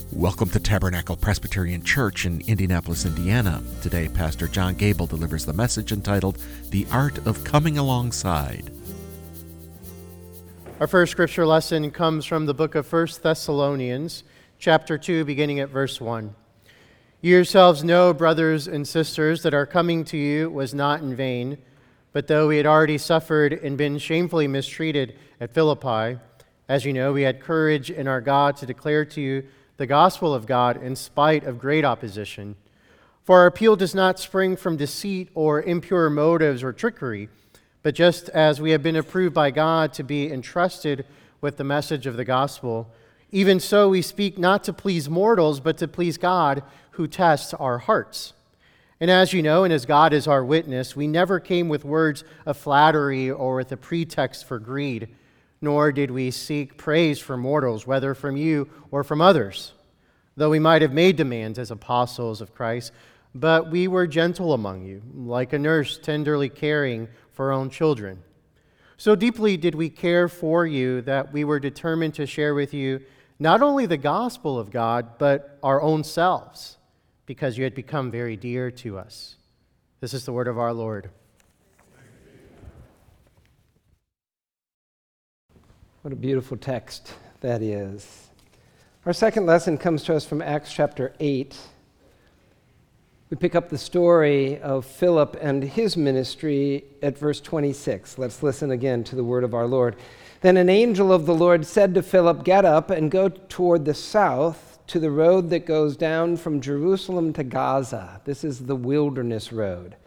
Welcome to Tabernacle Presbyterian Church in Indianapolis, Indiana. Today, Pastor John Gable delivers the message entitled, The Art of Coming Alongside. Our first scripture lesson comes from the book of 1 Thessalonians, chapter 2, beginning at verse 1. You yourselves know, brothers and sisters, that our coming to you was not in vain, but though we had already suffered and been shamefully mistreated at Philippi, as you know, we had courage in our God to declare to you the gospel of God in spite of great opposition. For our appeal does not spring from deceit or impure motives or trickery, but just as we have been approved by God to be entrusted with the message of the gospel, even so we speak not to please mortals, but to please God who tests our hearts. And as you know, and as God is our witness, we never came with words of flattery or with a pretext for greed, nor did we seek praise from mortals, whether from you or from others, though we might have made demands as apostles of Christ. But we were gentle among you, like a nurse tenderly caring for her own children. So deeply did we care for you that we were determined to share with you not only the gospel of God, but our own selves, because you had become very dear to us. This is the word of our Lord. What a beautiful text that is. Our second lesson comes to us from Acts chapter 8. We pick up the story of Philip and his ministry at verse 26. Let's listen again to the word of our Lord. Then an angel of the Lord said to Philip, "Get up and go toward the south to the road that goes down from Jerusalem to Gaza." This is the wilderness road.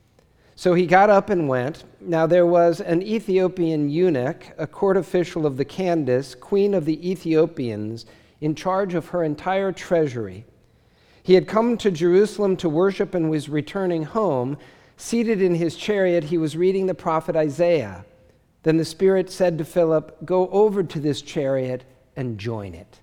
So he got up and went. Now there was an Ethiopian eunuch, a court official of the Candace, queen of the Ethiopians, in charge of her entire treasury. He had come to Jerusalem to worship and was returning home. Seated in his chariot, he was reading the prophet Isaiah. Then the Spirit said to Philip, "Go over to this chariot and join it."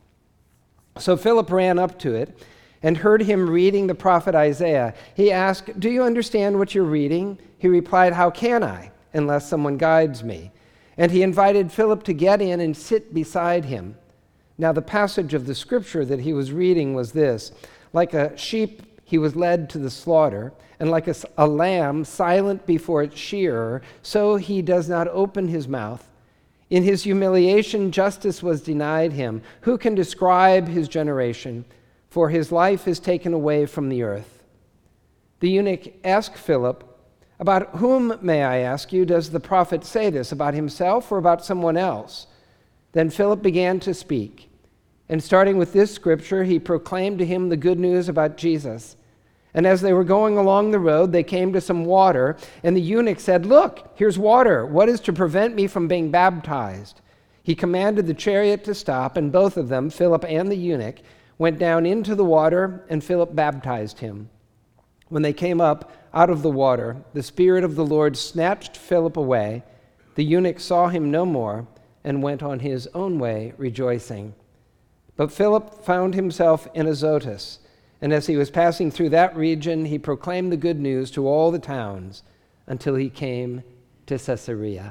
So Philip ran up to it and heard him reading the prophet Isaiah. He asked, "Do you understand what you're reading?" He replied, "How can I, unless someone guides me?" And he invited Philip to get in and sit beside him. Now the passage of the scripture that he was reading was this: "Like a sheep he was led to the slaughter, and like a lamb silent before its shearer, so he does not open his mouth. In his humiliation justice was denied him. Who can describe his generation? For his life is taken away from the earth." The eunuch asked Philip, "About whom, may I ask you, does the prophet say this, about himself or about someone else?" Then Philip began to speak, and starting with this scripture, he proclaimed to him the good news about Jesus. And as they were going along the road, they came to some water, and the eunuch said, "Look, here's water. What is to prevent me from being baptized?" He commanded the chariot to stop, and both of them, Philip and the eunuch, went down into the water, and Philip baptized him. When they came up out of the water, the Spirit of the Lord snatched Philip away. The eunuch saw him no more and went on his own way, rejoicing. But Philip found himself in Azotus, and as he was passing through that region, he proclaimed the good news to all the towns until he came to Caesarea.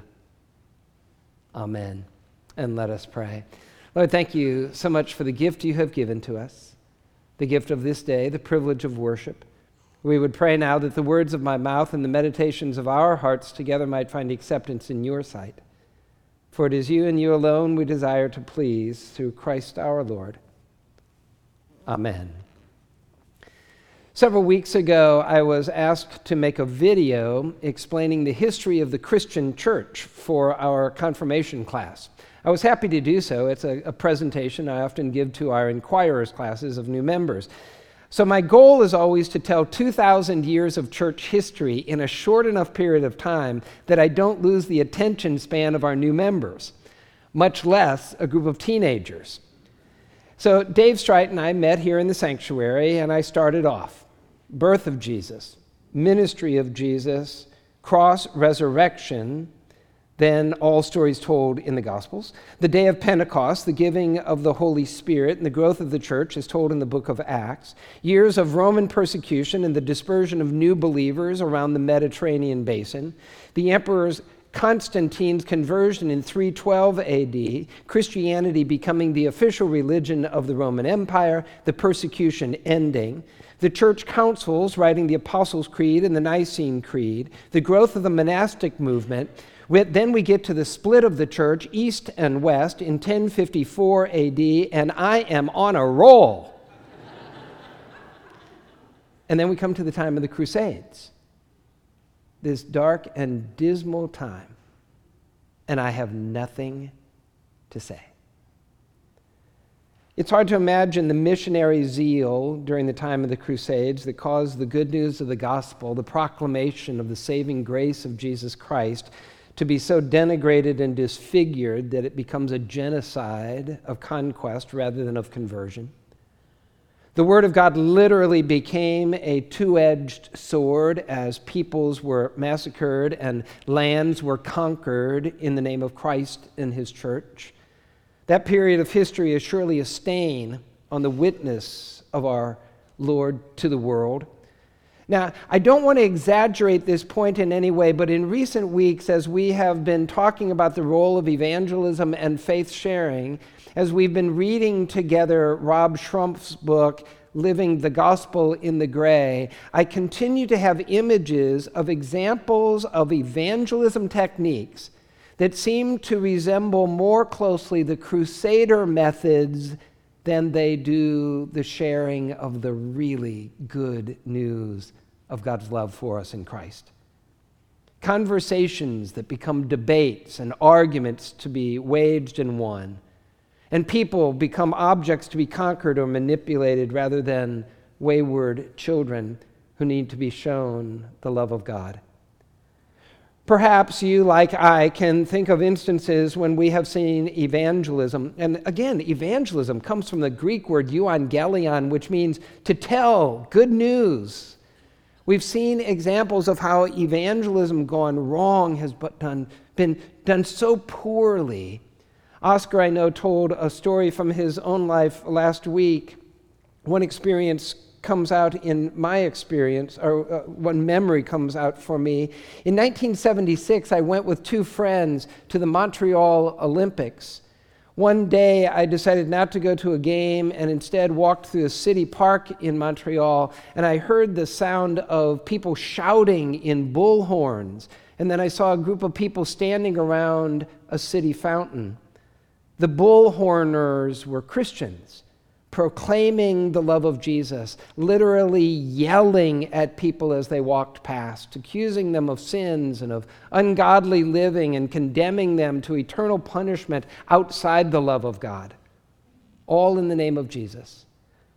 Amen. And let us pray. Lord, thank you so much for the gift you have given to us, the gift of this day, the privilege of worship. We would pray now that the words of my mouth and the meditations of our hearts together might find acceptance in your sight. For it is you and you alone we desire to please, through Christ our Lord. Amen. Several weeks ago, I was asked to make a video explaining the history of the Christian church for our confirmation class. I was happy to do so. It's a presentation I often give to our inquirers classes of new members. So my goal is always to tell 2,000 years of church history in a short enough period of time that I don't lose the attention span of our new members, much less a group of teenagers. So Dave Strite and I met here in the sanctuary, and I started off. Birth of Jesus, ministry of Jesus, cross, resurrection, then all stories told in the Gospels. The day of Pentecost, the giving of the Holy Spirit, and the growth of the church is told in the book of Acts. Years of Roman persecution and the dispersion of new believers around the Mediterranean basin. The emperor's Constantine's conversion in 312 AD, Christianity becoming the official religion of the Roman Empire, the persecution ending, the church councils writing the Apostles' Creed and the Nicene Creed, the growth of the monastic movement. Then we get to the split of the church, east and west, in 1054 AD, and I am on a roll. And then we come to the time of the Crusades, this dark and dismal time, and I have nothing to say. It's hard to imagine the missionary zeal during the time of the Crusades that caused the good news of the gospel, the proclamation of the saving grace of Jesus Christ, to be so denigrated and disfigured that it becomes a genocide of conquest rather than of conversion. The Word of God literally became a two-edged sword as peoples were massacred and lands were conquered in the name of Christ and His church. That period of history is surely a stain on the witness of our Lord to the world. Now, I don't want to exaggerate this point in any way, but in recent weeks, as we have been talking about the role of evangelism and faith sharing, as we've been reading together Rob Schrumpf's book, Living the Gospel in the Gray, I continue to have images of examples of evangelism techniques that seem to resemble more closely the Crusader methods than they do the sharing of the really good news of God's love for us in Christ. Conversations that become debates and arguments to be waged and won. And people become objects to be conquered or manipulated rather than wayward children who need to be shown the love of God. Perhaps you, like I, can think of instances when we have seen evangelism. And again, evangelism comes from the Greek word euangelion, which means to tell good news. We've seen examples of how evangelism gone wrong has been done so poorly. Oscar, I know, told a story from his own life last week. One experience comes out in my experience, or one memory comes out for me. In 1976, I went with two friends to the Montreal Olympics. One day, I decided not to go to a game and instead walked through a city park in Montreal, and I heard the sound of people shouting in bullhorns, and then I saw a group of people standing around a city fountain. The bullhorners were Christians, proclaiming the love of Jesus, literally yelling at people as they walked past, accusing them of sins and of ungodly living and condemning them to eternal punishment outside the love of God, all in the name of Jesus.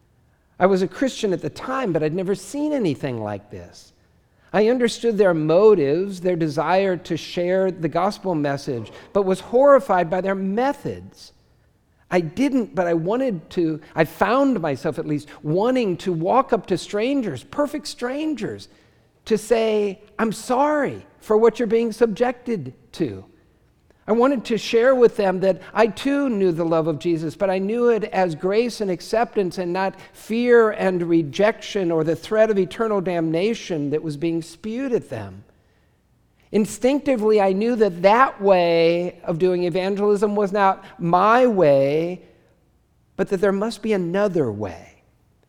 I was a Christian at the time, but I'd never seen anything like this. I understood their motives, their desire to share the gospel message, but was horrified by their methods. I didn't, but I wanted to. I found myself at least wanting to walk up to strangers, perfect strangers, to say, I'm sorry for what you're being subjected to. I wanted to share with them that I too knew the love of Jesus, but I knew it as grace and acceptance and not fear and rejection or the threat of eternal damnation that was being spewed at them. Instinctively, I knew that that way of doing evangelism was not my way, but that there must be another way.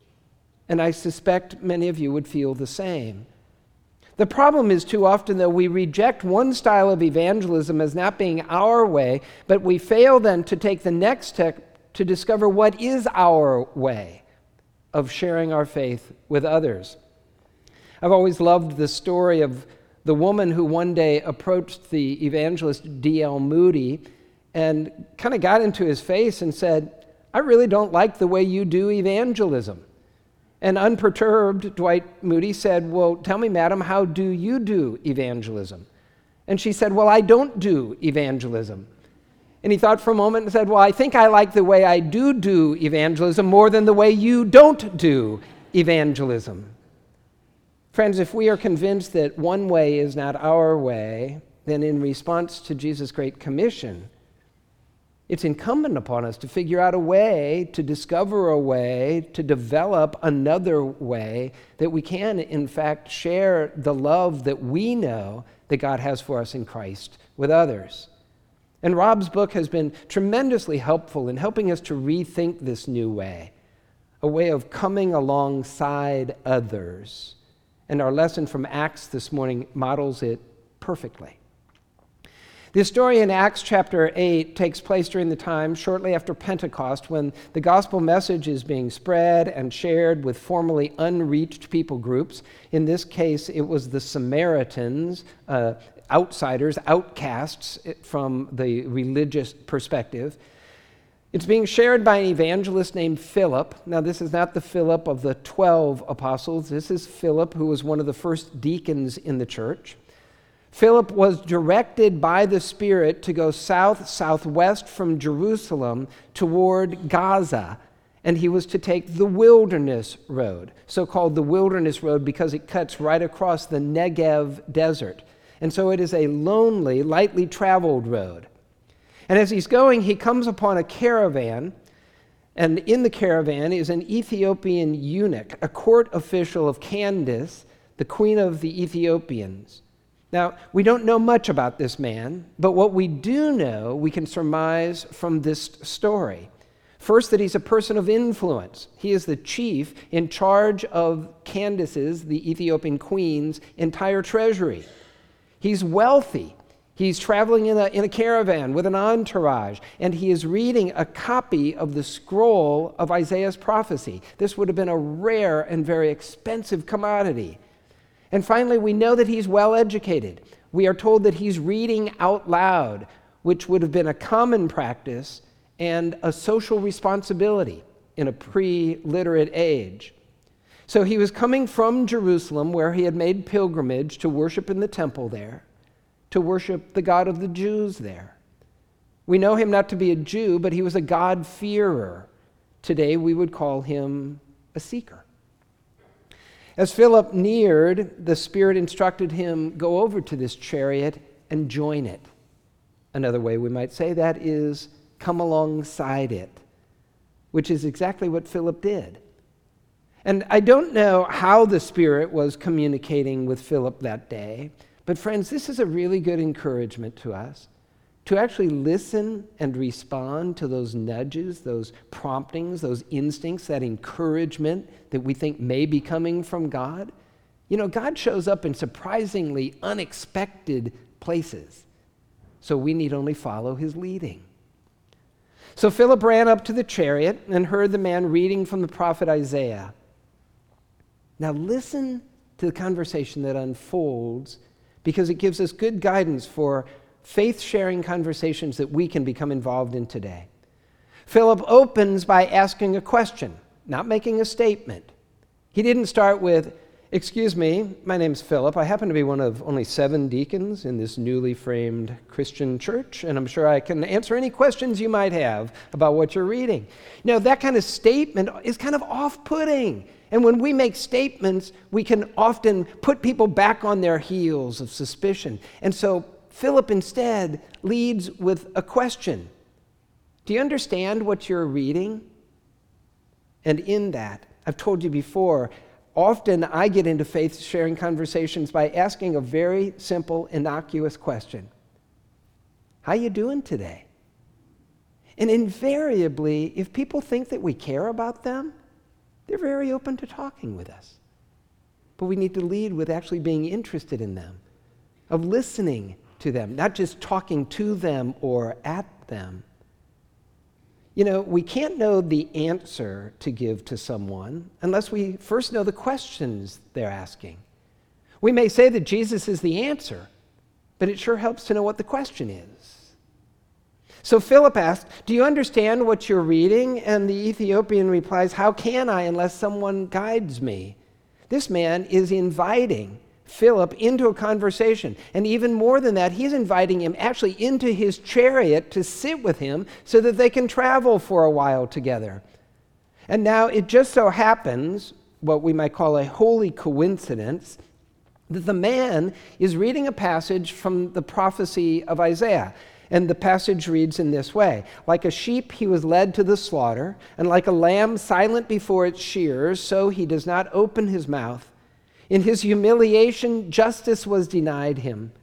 And I suspect many of you would feel the same. The problem is too often, though, we reject one style of evangelism as not being our way, but we fail then to take the next step to discover what is our way of sharing our faith with others. I've always loved the story of the woman who one day approached the evangelist D.L. Moody and kind of got into his face and said, I really don't like the way you do evangelism. And unperturbed, Dwight Moody said, well, tell me, madam, how do you do evangelism? And she said, well, I don't do evangelism. And he thought for a moment and said, well, I think I like the way I do evangelism more than the way you don't do evangelism. Friends, if we are convinced that one way is not our way, then in response to Jesus' Great Commission, it's incumbent upon us to figure out a way, to discover a way, to develop another way that we can, in fact, share the love that we know that God has for us in Christ with others. And Rob's book has been tremendously helpful in helping us to rethink this new way, a way of coming alongside others. And our lesson from Acts this morning models it perfectly. The story in Acts chapter 8 takes place during the time shortly after Pentecost, when the gospel message is being spread and shared with formerly unreached people groups. In this case, it was the Samaritans, outsiders, outcasts from the religious perspective. It's being shared by an evangelist named Philip. Now, this is not the Philip of the 12 apostles. This is Philip, who was one of the first deacons in the church. Philip was directed by the Spirit to go southwest from Jerusalem toward Gaza, and he was to take the Wilderness Road, so-called the Wilderness Road because it cuts right across the Negev desert. And so it is a lonely, lightly traveled road. And as he's going, he comes upon a caravan, and in the caravan is an Ethiopian eunuch, a court official of Candace, the queen of the Ethiopians. Now, we don't know much about this man, but what we do know, we can surmise from this story. First, that he's a person of influence. He is the chief in charge of Candace's, the Ethiopian queen's, entire treasury. He's wealthy. He's traveling in a caravan with an entourage, and he is reading a copy of the scroll of Isaiah's prophecy. This would have been a rare and very expensive commodity. And finally, we know that he's well educated. We are told that he's reading out loud, which would have been a common practice and a social responsibility in a pre-literate age. So he was coming from Jerusalem, where he had made pilgrimage to worship in the temple there, to worship the God of the Jews there. We know him not to be a Jew, but he was a God-fearer. Today we would call him a seeker. As Philip neared, the Spirit instructed him, go over to this chariot and join it. Another way we might say that is, come alongside it, which is exactly what Philip did. And I don't know how the Spirit was communicating with Philip that day, but friends, this is a really good encouragement to us, to actually listen and respond to those nudges, those promptings, those instincts, that encouragement that we think may be coming from God. You know, God shows up in surprisingly unexpected places, so we need only follow his leading. So Philip ran up to the chariot and heard the man reading from the prophet Isaiah. Now listen to the conversation that unfolds, because it gives us good guidance for faith-sharing conversations that we can become involved in today. Philip opens by asking a question, not making a statement. He didn't start with, excuse me, my name's Philip. I happen to be one of only 7 deacons in this newly framed Christian church, and I'm sure I can answer any questions you might have about what you're reading. Now, that kind of statement is kind of off-putting. And when we make statements, we can often put people back on their heels of suspicion. And so Philip instead leads with a question. Do you understand what you're reading? And in that, I've told you before, often I get into faith-sharing conversations by asking a very simple, innocuous question. How you doing today? And invariably, if people think that we care about them, they're very open to talking with us. But we need to lead with actually being interested in them, of listening to them, not just talking to them or at them. You know, we can't know the answer to give to someone unless we first know the questions they're asking. We may say that Jesus is the answer, but it sure helps to know what the question is. So Philip asked, do you understand what you're reading? And the Ethiopian replies, how can I unless someone guides me? This man is inviting Philip into a conversation. And even more than that, he's inviting him actually into his chariot to sit with him so that they can travel for a while together. And now it just so happens, what we might call a holy coincidence, that the man is reading a passage from the prophecy of Isaiah. And the passage reads in this way: like a sheep he was led to the slaughter, and like a lamb silent before its shearers, so he does not open his mouth. In his humiliation, justice was denied him.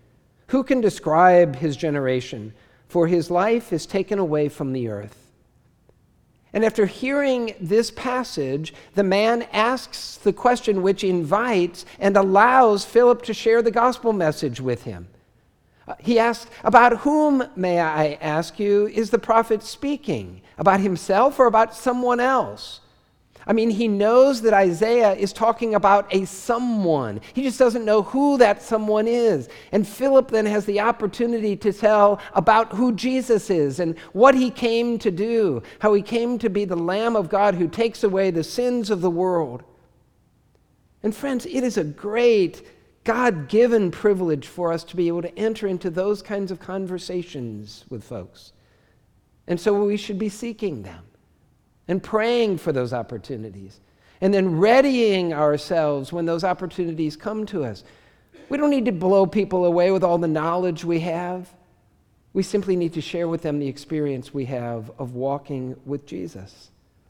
Who can describe his generation? For his life is taken away from the earth. And after hearing this passage, the man asks the question which invites and allows Philip to share the gospel message with him. He asks, about whom, may I ask you, is the prophet speaking? About himself or about someone else? I mean, he knows that Isaiah is talking about a someone. He just doesn't know who that someone is. And Philip then has the opportunity to tell about who Jesus is and what he came to do, how he came to be the Lamb of God who takes away the sins of the world. And friends, it is a great God-given privilege for us to be able to enter into those kinds of conversations with folks. And so we should be seeking them and praying for those opportunities, and then readying ourselves when those opportunities come to us. We don't need to blow people away with all the knowledge we have. We simply need to share with them the experience we have of walking with Jesus.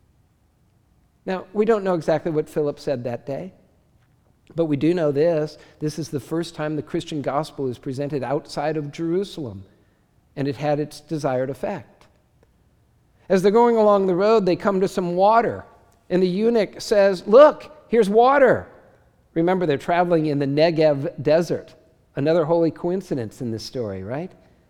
Now, we don't know exactly what Philip said that day, but we do know this. This is the first time the Christian gospel is presented outside of Jerusalem, and it had its desired effect. As they're going along the road, they come to some water, and the eunuch says, "Look, here's water." Remember, they're traveling in the Negev desert. Another holy coincidence in this story, right?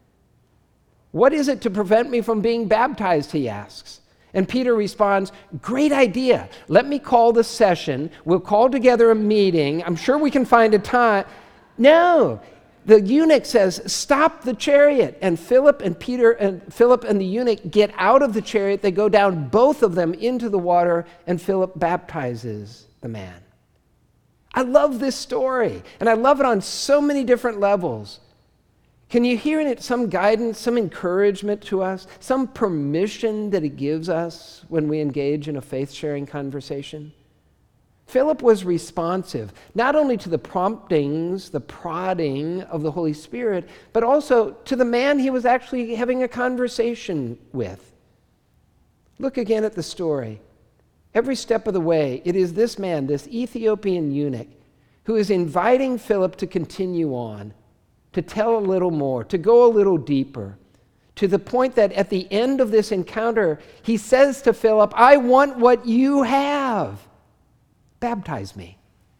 "What is it to prevent me from being baptized?" he asks. And Peter responds, "Great idea. Let me call the session. We'll call together a meeting. I'm sure we can find a time." No. The eunuch says, "Stop the chariot." And Philip and the eunuch get out of the chariot. They go down, both of them, into the water, and Philip baptizes the man. I love this story, and I love it on so many different levels. Can you hear in it some guidance, some encouragement to us, some permission that it gives us when we engage in a faith-sharing conversation? Philip was responsive, not only to the promptings, the prodding of the Holy Spirit, but also to the man he was actually having a conversation with. Look again at the story. Every step of the way, it is this man, this Ethiopian eunuch, who is inviting Philip to continue on, to tell a little more, to go a little deeper, to the point that at the end of this encounter, he says to Philip, "I want what you have. Baptize me."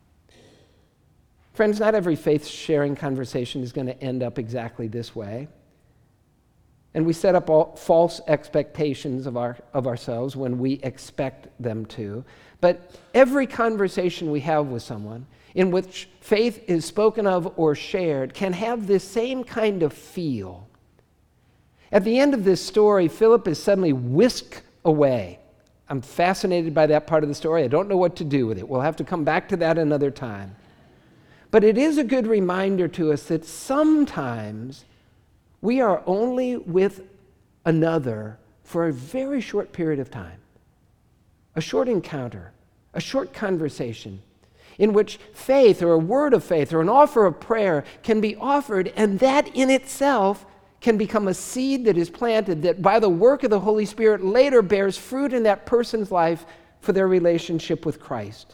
Friends, not every faith-sharing conversation is going to end up exactly this way. And we set up all false expectations of ourselves when we expect them to. But every conversation we have with someone in which faith is spoken of or shared can have this same kind of feel. At the end of this story, Philip is suddenly whisked away. I'm fascinated by that part of the story. I don't know what to do with it. We'll have to come back to that another time. But it is a good reminder to us that sometimes we are only with another for a very short period of time. A short encounter, a short conversation in which faith or a word of faith or an offer of prayer can be offered, and that in itself can become a seed that is planted that by the work of the Holy Spirit later bears fruit in that person's life for their relationship with Christ.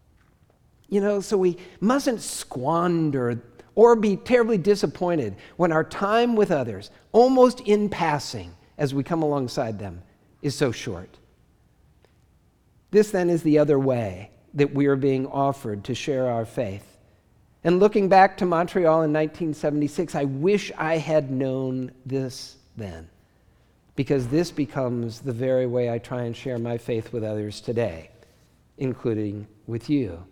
So we mustn't squander or be terribly disappointed when our time with others, almost in passing as we come alongside them, is so short. This then is the other way that we are being offered to share our faith. And looking back to Montreal in 1976, I wish I had known this then, because this becomes the very way I try and share my faith with others today, including with you.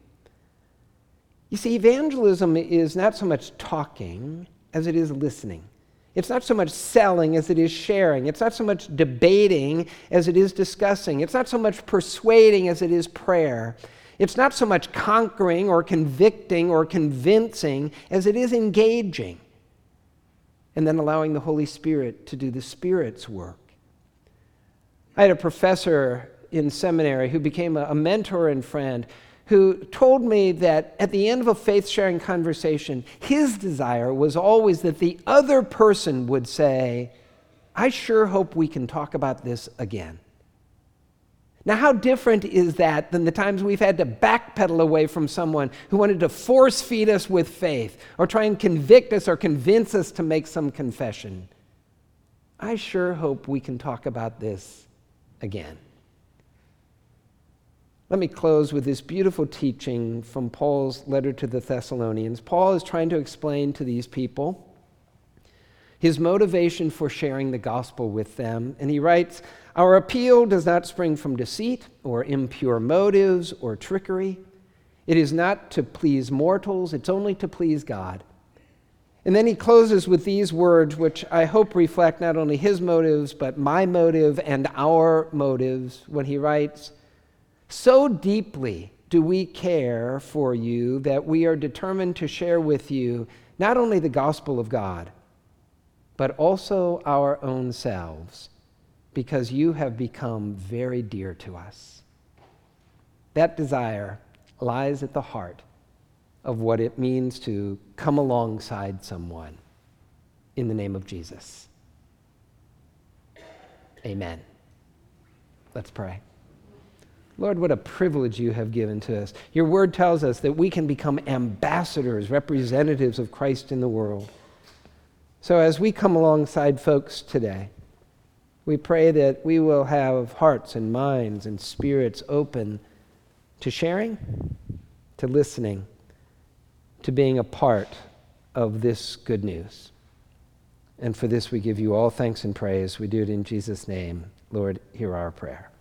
You see, evangelism is not so much talking as it is listening. It's not so much selling as it is sharing. It's not so much debating as it is discussing. It's not so much persuading as it is prayer. It's not so much conquering or convicting or convincing as it is engaging and then allowing the Holy Spirit to do the Spirit's work. I had a professor in seminary who became a mentor and friend who told me that at the end of a faith-sharing conversation, his desire was always that the other person would say, "I sure hope we can talk about this again." Now, how different is that than the times we've had to backpedal away from someone who wanted to force feed us with faith or try and convict us or convince us to make some confession? I sure hope we can talk about this again. Let me close with this beautiful teaching from Paul's letter to the Thessalonians. Paul is trying to explain to these people his motivation for sharing the gospel with them. And he writes, "Our appeal does not spring from deceit or impure motives or trickery. It is not to please mortals, it's only to please God." And then he closes with these words, which I hope reflect not only his motives, but my motive and our motives, when he writes, "So deeply do we care for you that we are determined to share with you not only the gospel of God, but also our own selves, because you have become very dear to us." That desire lies at the heart of what it means to come alongside someone in the name of Jesus. Amen. Let's pray. Lord, what a privilege you have given to us. Your word tells us that we can become ambassadors, representatives of Christ in the world. So as we come alongside folks today, we pray that we will have hearts and minds and spirits open to sharing, to listening, to being a part of this good news. And for this we give you all thanks and praise. We do it in Jesus' name. Lord, hear our prayer.